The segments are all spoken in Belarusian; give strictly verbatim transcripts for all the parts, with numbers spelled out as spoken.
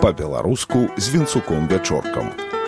Па-беларуску з Вінцуком Вячоркам.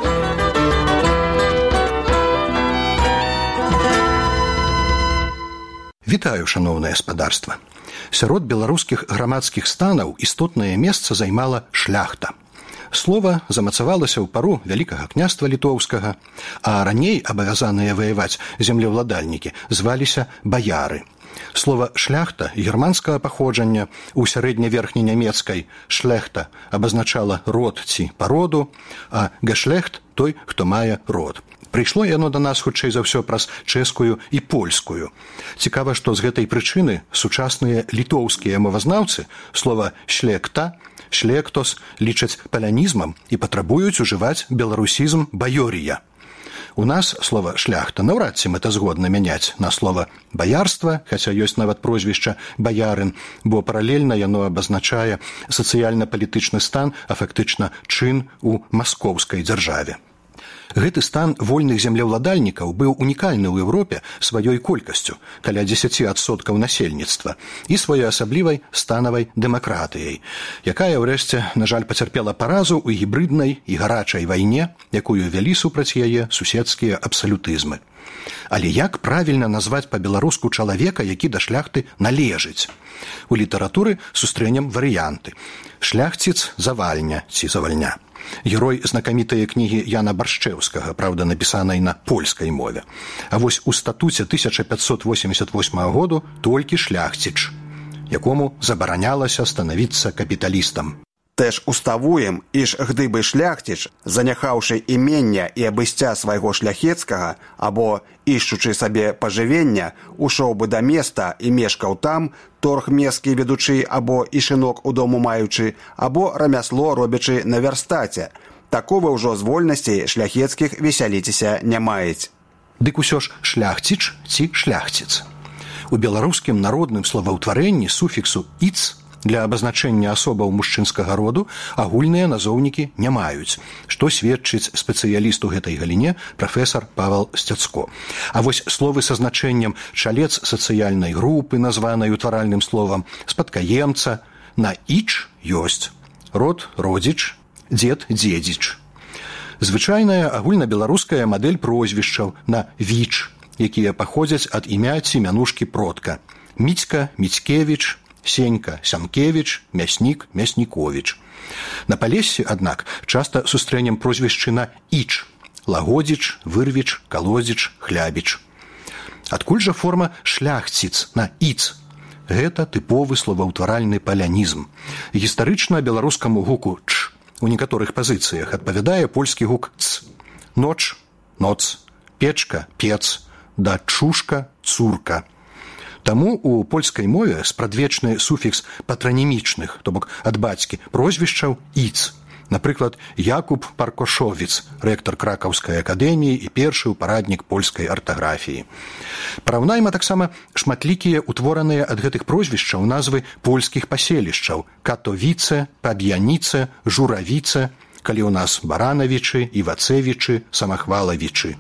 Вітаю, шаноўнае спадарства. Сярод беларускіх грамадскіх станаў істотнае месца займала шляхта. Слова замацавалася ў пару вялікага княства літоўскага, а раней абавязаныя ваяваць землеўладальнікі зваліся баяры. Слова «шляхта» германскага паходжання у сярэдневерхненямецкай «шляхта» абазначала род ці пароду, а «гешлехт» – той, хто мае род. Прыйшло яно да нас, хутчэй за ўсё, праз чэшскую і польскую. Цікава, што з гэтай прычыны сучасныя літоўскія мовазнаўцы слова «шлекта», «шлектос» лічаць палянізмам і патрабуюць ужываць беларусізм «баёрія». У нас слова «шляхта» наўрад ці мэтазгодна мяняць на слова «баярства», хаця ёсць нават прозвішча «баярын», бо паралельна яно абазначае сацыяльна-палітычны стан, а фактычна чын у маскоўскай дзяржаве. Гэты стан вольных землеўладальнікаў быў унікальны ў Еўропе сваёй колькасцю, каля дзесяць адсоткаў насельніцтва, і своеасаблівай станавай дэмакратыяй, якая, ўрэшце, на жаль, пацярпела паразу ў гібрыднай і гарачай вайне, якую вялі супраць яе суседскія абсалютызмы. Але як правільна назваць па-беларуску чалавека, які да шляхты належыць? У літаратуры сустрэнем варыянты. Шляхціц завальня ці завальня. Герой знакамітыя кнігі Яна Баршчэўскага, праўда, напісанай на польскай мове. А вось у статуце тысяча пятьсот восемьдесят восьмага году толькі шляхціч, якому забаранялася станавіцца капіталістам. Тэж уставуем, іж гдыбы шляхціч, заняхаўшы імення і абысця свайго шляхецкага, або ішчучы сабе пажывення, ушоў бы да места і мешкаў там, торг мескі ведучы, або ішынок у дому маючы, або рамясло робячы на вярстаце. Такого ўжо з вольнасцей шляхецкіх весяліцеся не маюць. Дык усё ж шляхціч ці шляхціц. У беларускім народным словаўтварэнні суфіксу «іц» для абазначэння асобаў мужчынскага роду агульныя назоўнікі не маюць, што сведчыць спецыяліст у гэтай галіне прафесар Павел Сцяцко. А вось словы са значэннем чалец сацыяльнай групы, названай утваральным словам, спадкаемца, на «іч» ёсць. Род – родзіч, дзед – дзедзіч. Звычайная агульнабеларуская мадэль прозвішчаў на «віч», якія паходзяць ад імя ці мянушкі продка. Міцька – Міцкевіч, Сенька – Сянкевіч, Мяснік – Мясніковіч. На Палессі, аднак, часта сустрэнем прозвішчы на «іч» – Лагодзіч, Вырвіч, Калодзіч, Хлябіч. Адкуль жа форма «шляхціц» на «іц»? Гэта тыповы словаўтваральны палянізм. Гістарычна беларускаму гуку «ч» у некаторых пазіцыях адпавядае польскі гук «ц». Ноч – ноц, печка – пец, дачушка – цурка. Таму у польскай мове спрадвечны суфікс патранімічных, то бок ад бацькі, прозвішчаў «іц». Напрыклад, Якуб Паркошовіц, рэктар Кракаўскай акадэміі і першы ўпараднік польскай артаграфіі. Параўнайма таксама шматлікія утвораныя ад гэтых прозвішчаў назвы польскіх паселішчаў – Катовіце, Паб'яніце, Журавіце, калі ў нас Баранавічы, Івацевічы, Самахвалавічы.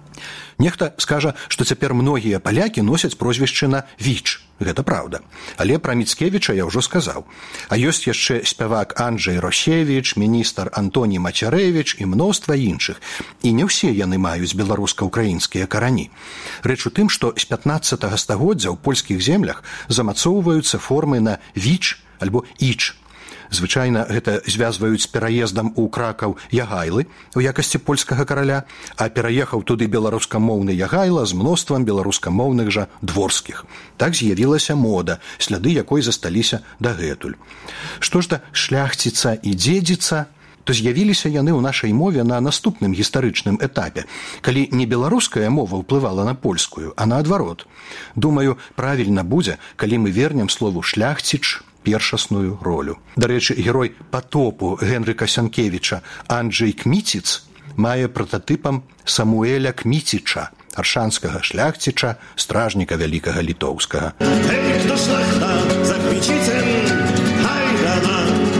Нехта скажа, што цяпер многія палякі носяць прозвішчы на «віч». Гэта праўда. Але пра Міцкевіча я ўжо сказаў. А ёсць яшчэ спявак Анджэй Росевіч, міністр Антоній Мацярэвіч і мноства іншых. І не ўсе яны маюць беларуска-украінскія карані. Рэч у тым, што з пятнаццатага стагоддзя ў польскіх землях замацоўваюцца формы на «віч» альбо «іч». Звычайна гэта звязваюць з пераездам у Кракаў Ягайлы у якасці польскага караля, а пераехаў туды беларускамоўны Ягайла з мноствам беларускамоўных жа дворскіх. Так з'явілася мода, сляды якой засталіся дагэтуль. Што ж да шляхціца і дзедзіца, то з'явіліся яны ў нашай мове на наступным гістарычным этапе, калі не беларуская мова ўплывала на польскую, а наадварот. Думаю, правільна будзе, калі мы вернем слову «шляхціч» першасную ролю. Дарэчы, герой «Патопу» Генрыка Сянкевіча Анджэй Кміціц мае прататыпам Самуэля Кміціча, аршанскага шляхціча, стражніка вялікага літоўскага. Эй, хто шляхта за Кміціцем, хайдана,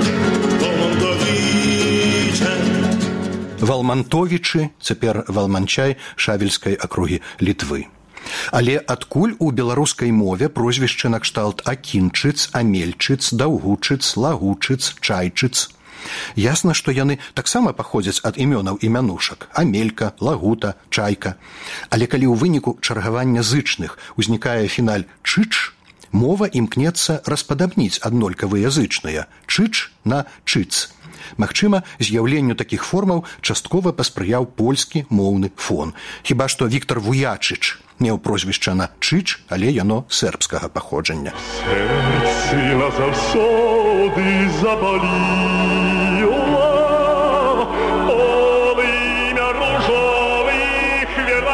Валмантовіче. Валмантовічы, цяпер Валманчай Шавельскай акругі Літвы. Але адкуль у беларускай мове прозвішчы накшталт Акінчыц, Амельчыц, Даўгучыц, Лагучыц, Чайчыц? Ясна, што яны таксама паходзяць ад імёнаў і мянушак: Амелька, Лагута, Чайка. Але калі ў выніку чаргавання зычных узнікае фіналь «чыч», мова імкнецца распадабніць аднолькавыя зычныя «чыч» на «чыц». Магчыма, з'яўленню такіх формаў часткова паспрыяў польскі моўны фон. Хіба што Віктор Вуячыч меў прозвішча на «чыч», але яно сербскага паходжання. Сердце назаўсёды забаліла, полымя ружовых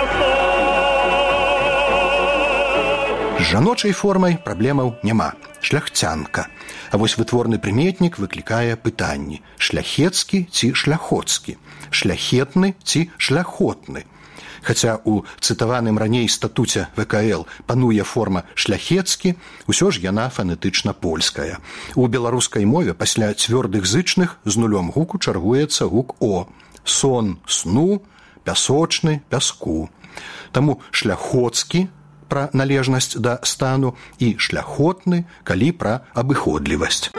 верасоў. З жаночай формай праблемаў няма. Шляхцянка. А вось вытворны прыметнік выклікае пытанні: шляхецкі ці шляхоцкі, шляхетны ці шляхотны. Хаця ў цытаваным раней статуце вэ ка эл пануе форма шляхецкі, усё ж яна фанетычна польская. У беларускай мове пасля цвёрдых зычных з нулём гуку чаргуецца гук «о». Сон – сну, пясочны – пяску. Таму шляхоцкі пра належнасць да стану і шляхотны, калі пра абыходлівасць.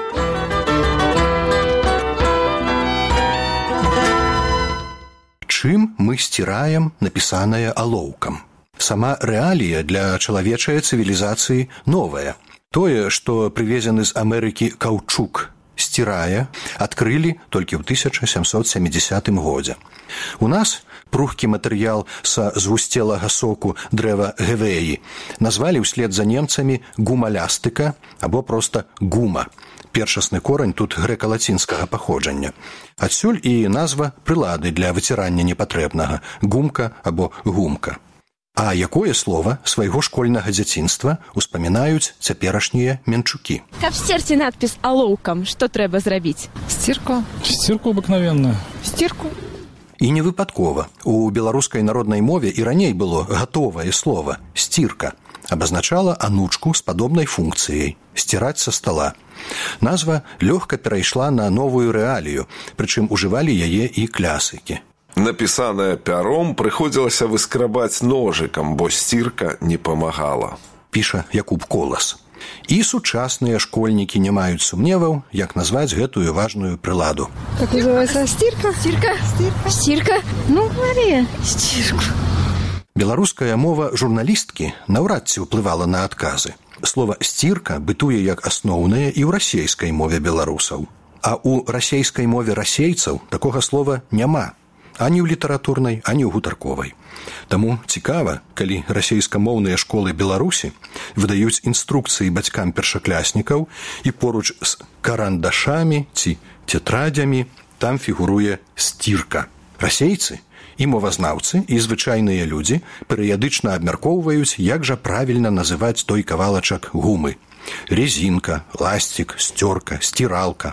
Чым мы сціраем напісанае алоўкам? Сама рэалія для чалавечай цывілізацыі новая. Тое, што прывезены з Амерыкі каўчук сцірае, адкрылі толькі ў тысяча сямсот сямідзясятым годзе. У нас пругкі матэрыял са звусцелага соку дрэва гевеі назвалі ўслед за немцамі гумалястыка або проста гума. Першасны корань тут грэка-лацінскага паходжання. Адсюль і назва прылады для выцірання непатрэбнага – гумка або гумка. А якое слова свайго школьнага дзяцінства успамінаюць цяперашнія менчукі? Каб сцерці надпіс алоўкам, што трэба зрабіць? Стирку. Стирку обыкновенную. Стирку. І не выпадкова. У беларускай народнай мове і раней было гатовае слова «сцірка». Абазначала анучку з падобнай функцыяй – сціраць са стала. Назва лёгка перайшла на новую рэалію, прычым ужывалі яе і клясыкі. Напісанае пяром прыходзілася выскрабаць ножыкам, бо сцірка не памагала. Піша Якуб Колас. І сучасныя школьнікі не маюць сумневаў, як назваць гэтую важную прыладу. Как называется? Стирка? Стирка? Стирка? Стирка? Ну, говори. Стирку. Беларуская мова журналісткі наўрад ці ўплывала на адказы. Слова «сцірка» бытуе як асноўнае і ў расейскай мове беларусаў. А ў расейскай мове расейцаў такога слова няма. Ані ў літаратурнай, ані ў гутарковай. Таму цікава, калі расейскамоўныя школы Беларусі выдаюць інструкцыі бацькам першакляснікаў і поруч з карандашамі ці тетрадзямі там фігуруе «сцірка». Расейцы і мовазнаўцы, і звычайныя людзі перыядычна абмяркоўваюць, як жа правільна называць той кавалачак гумы. Резінка, ласцік, сцёрка, сціралка.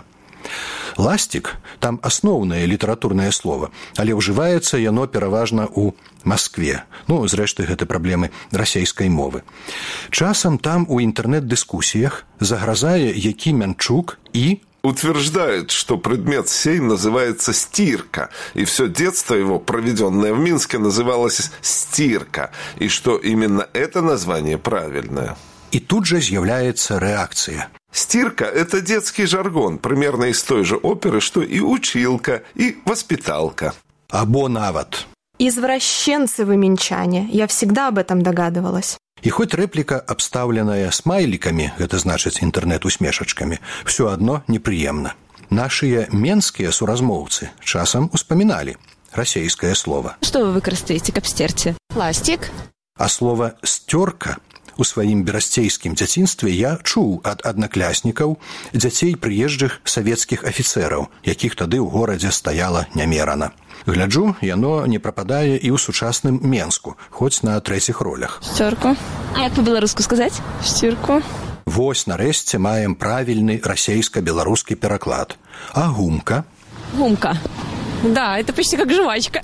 Ластик – там асноўнае літаратурнае слово, але ўжываецца яно пераважна ў Маскве. Ну, зрэшты, гэта праблемы расейскай мовы. Часам там у інтэрнэт-дыскусіях загразае які мянчук і утверждает, что предмет сей называется стирка, и все детство его, проведенное в Минске, называлось стирка, и что именно это название правильное. И тут же з'яўляецца рэакцыя. Стирка – это детский жаргон, примерно из той же оперы, что и училка, и воспиталка. Або нават. Извращенцы вы минчане. Я всегда об этом догадывалась. І хоць рэпліка абстаўленая смайлікамі, гэта значыць інтэрнэт-усмешачкамі, все адно непрыемна. Нашыя менскія суразмоўцы часам успаміналі расейскае слова. Што вы выкарыстаеце, каб сцерці? Пластик. А слова «сцёрка» у сваім берасцейскім дзяцінстве я чуў ад аднакляснікаў дзяцей прыезджых савецкіх афіцэраў, якіх тады ў горадзе стаяла нямерана. Гляджу, яно не прападае і ў сучасным Менску, хоць на трэціх ролях. Сцёрку. А як па-беларуску сказаць? Сцірку. Вось, нарэшце, маем правільны расейска-беларускі пераклад. А гумка? Гумка. Да, это почти как жвачка.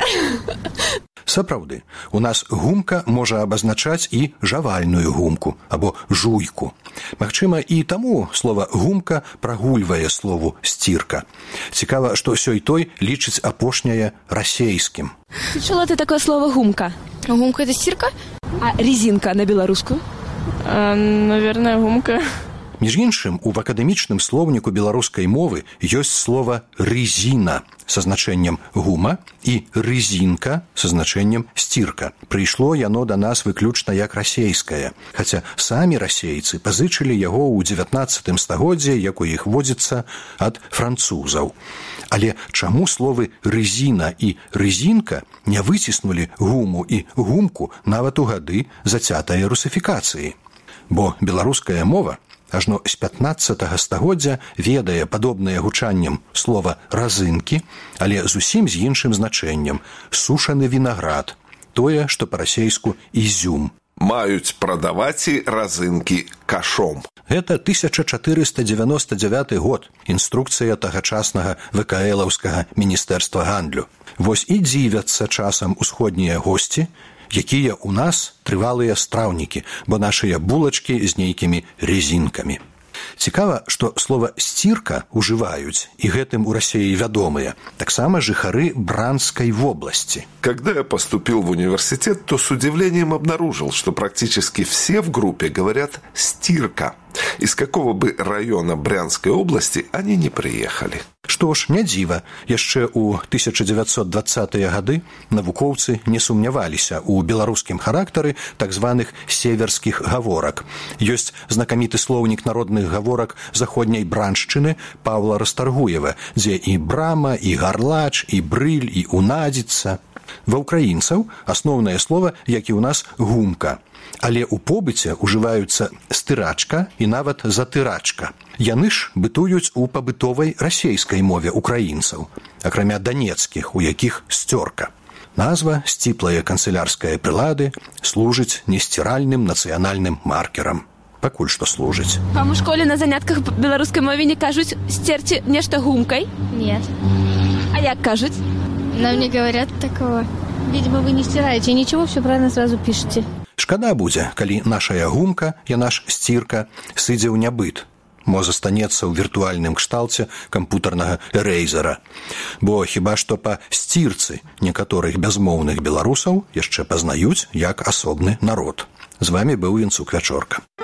Сапраўды, у нас гумка можа абазначаць і жавальную гумку або жуйку. Магчыма, і таму слова «гумка» прагульвае слову «сцірка». Цікава, што сёй-той лічыць апошняе расейскім. Чула ты такое слово «гумка»? Гумка – это стирка? А резинка на белорусскую? А, наверное, гумка. Між іншым, у акадэмічным слоўніку беларускай мовы ёсць слова «рызіна» са значэннем «гума» і «рызінка» са значэннем «сцірка». Прыйшло яно да нас выключна як расейскае, хаця самі расейцы пазычылі яго ў дзевятнаццатым стагоддзі, як у іх водзіцца, ад французаў. Але чаму словы «рызіна» і «рызінка» не выціснулі гуму і гумку нават у гады зацятае русифікацыі? Бо беларуская мова ажно з пятнаццатага стагоддзя ведае падобнае гучаннем слова «разынкі», але зусім з іншым значэннем – сушаны вінаград, тое, што па-расейску «ізюм». Маюць прадаваць і разынкі кашом. Гэта тысяча чатырыста дзевяносто дзявяты год, інструкцыя тагачаснага вэ ка элаўскага міністэрства гандлю. Вось і дзівяцца часам усходнія госці, якія ў нас трывалыя страўнікі, бо нашыя булачкі з нейкімі резінкамі. Цікава, што слова «сцірка» ужываюць, і гэтым у Расіі вядомыя, таксама жыхары Бранской вобласці. Когда я поступил в университет, то с удивлением обнаружил, что практически все в группе говорят «стирка». Из какого бы района Брянской области они не приехали. Што ж, не дзіва, яшчэ ў тысяча дзевяцьсот дваццатыя гады навукоўцы не сумняваліся ў беларускім характары так званых северскіх гаворак. Ёсць знакаміты слоўнік народных гаворак заходняй браншчыны Паўла Растаргуева, дзе і брама, і гарлач, і брыль, і унадзіцца. Ва ўкраінцаў асноўнае слова, як і ў нас, гумка. Але ў побыце ўжываюцца стырачка і нават затырачка. Яны ж бытуюць у пабытовай расейскай мове украінцаў, акрамя данецкіх, у якіх сцёрка. Назва сціплае канцылярскае прылады служыць несціральным нацыянальным маркерам. Пакуль што служыць. Вам у школе на занятках беларускай мове не кажуць «сцерці нешта гумкай»? Нет. А як кажуць? Нам не говорят такого. Видимо, вы не стираете ничего, все правильно сразу пишете. Шкада будзе, калі нашая гумка, яна ж сцірка, сыдзе ў нябыт, мо застанецца ў віртуальным кшталце кампутарнага эрэйзера. Бо хіба што па сцірцы некаторых бязмоўных беларусаў яшчэ пазнаюць як асобны народ. З вамі быў Вінцук Вячорка.